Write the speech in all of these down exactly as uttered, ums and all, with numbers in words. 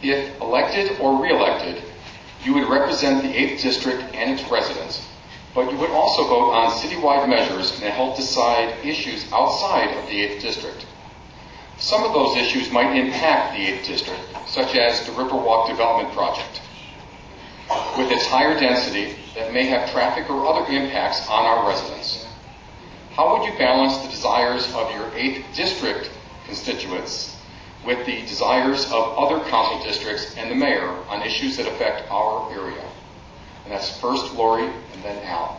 If elected or re-elected, you would represent the eighth District and its residents, but you would also vote on citywide measures and help decide issues outside of the eighth District. Some of those issues might impact the eighth District, such as the Riverwalk Development Project, with its higher density that may have traffic or other impacts on our residents. How would you balance the desires of your eighth District constituents with the desires of other council districts and the mayor on issues that affect our area? And that's first Lori and then Al.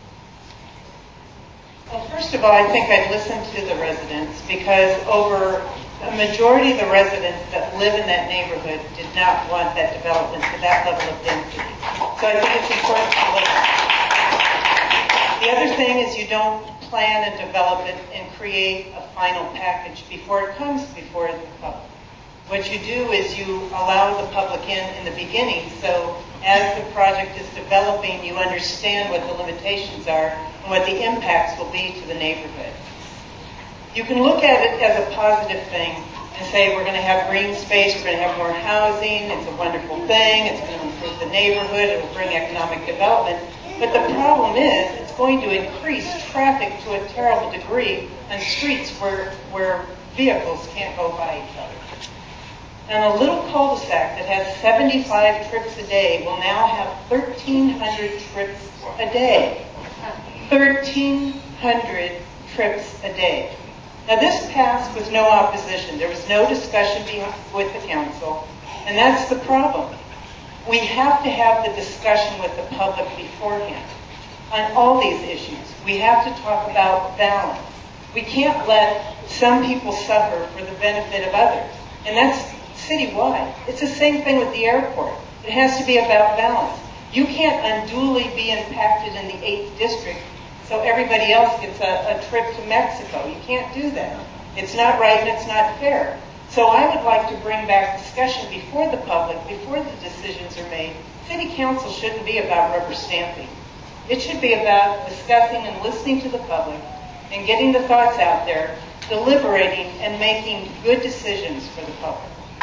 Well, first of all, I think I'd listen to the residents, because over a majority of the residents that live in that neighborhood did not want that development to that level of density. So I think it's important to listen. The other thing is you don't plan and develop it and create a final package before it comes before the public. What you do is you allow the public in in the beginning, so as the project is developing, you understand what the limitations are and what the impacts will be to the neighborhood. You can look at it as a positive thing and say we're going to have green space, we're going to have more housing, it's a wonderful thing, it's going to improve the neighborhood, it will bring economic development. But the problem is it's going to increase traffic to a terrible degree on streets where, where vehicles can't go by each other. And a little cul-de-sac that has seventy-five trips a day will now have thirteen hundred trips a day. thirteen hundred trips a day. Now this passed with no opposition. There was no discussion with the council, and that's the problem. We have to have the discussion with the public beforehand on all these issues. We have to talk about balance. We can't let some people suffer for the benefit of others. And that's citywide. It's the same thing with the airport. It has to be about balance. You can't unduly be impacted in the eighth District so everybody else gets a, a trip to Mexico. You can't do that. It's not right and it's not fair. So I would like to bring back discussion before the public, before the decisions are made. City council shouldn't be about rubber stamping. It should be about discussing and listening to the public and getting the thoughts out there, deliberating and making good decisions for the public.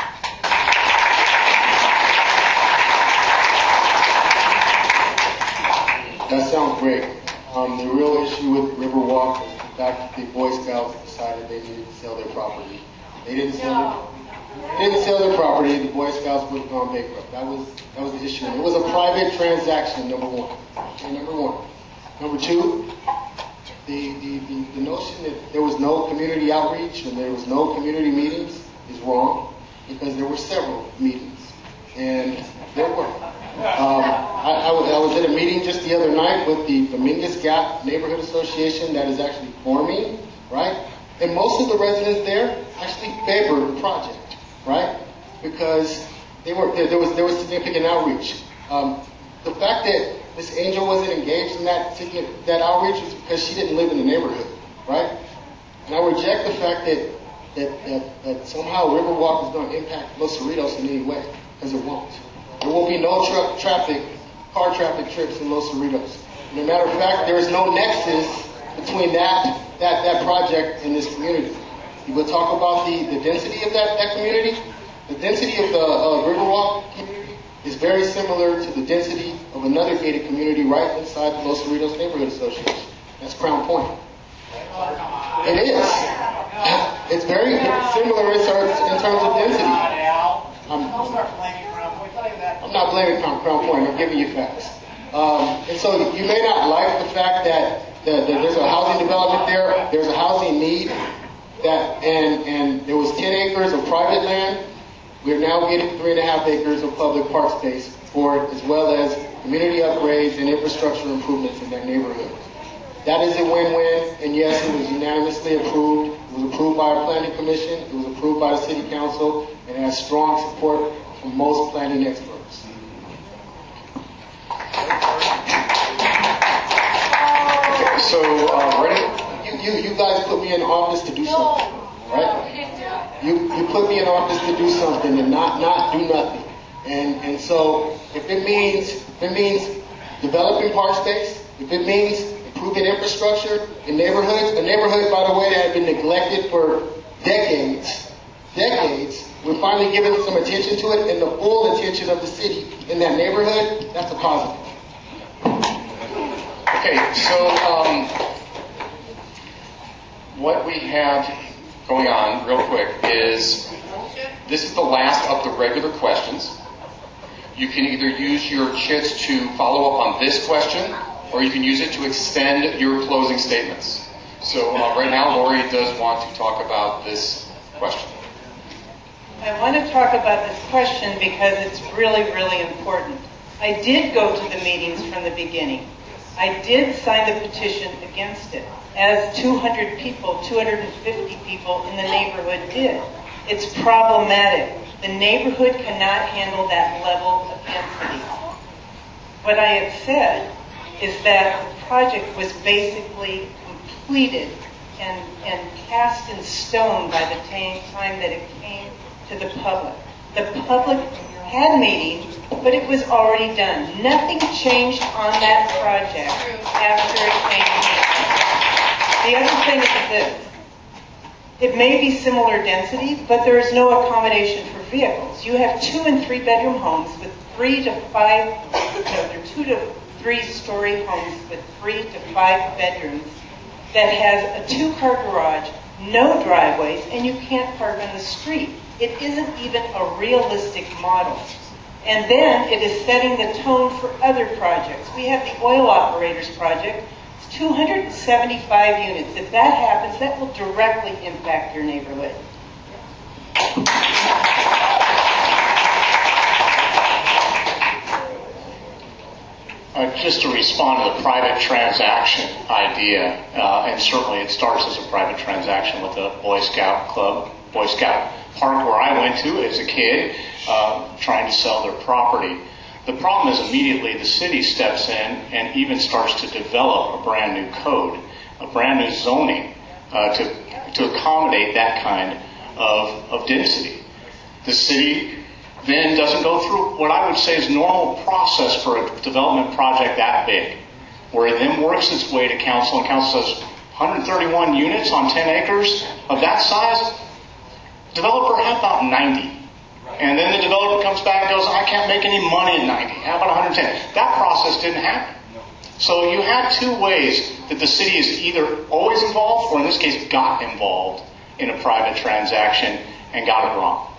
That sounds great. Um, the real issue with Riverwalk is the fact that the Boy Scouts decided they needed to sell their property. They didn't sell their, they didn't sell their property. The Boy Scouts would have gone bankrupt. That was that was the issue. It was a private transaction. Number one. Okay, number one. Number two. The, the, the, the notion that there was no community outreach and there was no community meetings is wrong, because there were several meetings, and there were. Um, I, I, was, I was at a meeting just the other night with the Dominguez Gap Neighborhood Association that is actually forming, right? And most of the residents there actually favored the project, right? Because they were there, there was there was significant outreach. Um, the fact that Miss Angel wasn't engaged in that that outreach was because she didn't live in the neighborhood, right? And I reject the fact that that, that, that somehow Riverwalk is going to impact Los Cerritos in any way, because it won't. There will be no truck traffic, car traffic trips in Los Cerritos. And as a matter of fact, there is no nexus between that that, that project and this community. You will talk about the, the density of that, that community. The density of the uh, Riverwalk community is very similar to the density of another gated community right inside the Los Cerritos Neighborhood Association. That's Crown Point. It is. It's very similar in terms, in terms of density. I'm, I'm not blaming Crown, Crown Point. I'm giving you facts. Um, and so you may not like the fact that, that, that there's a housing development there. There's a housing need. That and and there was ten acres of private land. We're now getting three and a half acres of public park space for it, as well as community upgrades and infrastructure improvements in that neighborhood. That is a win-win, and yes, it was unanimously approved. It was approved by our planning commission. It was approved by the city council, and it has strong support from most planning experts. So, uh, ready? You, you, you guys put me in office to do something, right? You, you put me in office to do something and not, not do nothing. And, and so if it means, if it means developing park space, if it means improving infrastructure in neighborhoods, a neighborhood, by the way, that had been neglected for decades, decades, we're finally giving some attention to it and the full attention of the city in that neighborhood. That's a positive. Okay, so um, what we have going on real quick is this is the last of the regular questions. You can either use your chits to follow up on this question, or you can use it to extend your closing statements. So uh, right now, Lori does want to talk about this question. I want to talk about this question because it's really, really important. I did go to the meetings from the beginning. I did sign the petition against it, as two hundred people, two hundred fifty people in the neighborhood did. It's problematic. The neighborhood cannot handle that level of density. What I had said is that the project was basically completed and, and cast in stone by the time that it came to the public. The public had meetings, but it was already done. Nothing changed on that project after it came. The other thing is this. It may be similar density, but there is no accommodation for vehicles. You have two and three bedroom homes with three to five, no, they're two to three story homes with three to five bedrooms that has a two car garage, no driveways, and you can't park on the street. It isn't even a realistic model. And then it is setting the tone for other projects. We have the oil operators project. It's two hundred seventy-five units. If that happens, that will directly impact your neighborhood. Uh, just to respond to the private transaction idea, uh, and certainly it starts as a private transaction with the Boy Scout Club, Boy Scout Park, where I went to as a kid, uh, trying to sell their property. The problem is immediately the city steps in and even starts to develop a brand new code, a brand new zoning uh, to to accommodate that kind of, of density. The city then doesn't go through what I would say is normal process for a development project that big, where it then works its way to council, and council says one hundred thirty-one units on ten acres of that size. Developer, how about ninety? And then the developer comes back and goes, I can't make any money at ninety. How about one hundred ten? That process didn't happen. So you have two ways that the city is either always involved, or in this case got involved in a private transaction and got it wrong.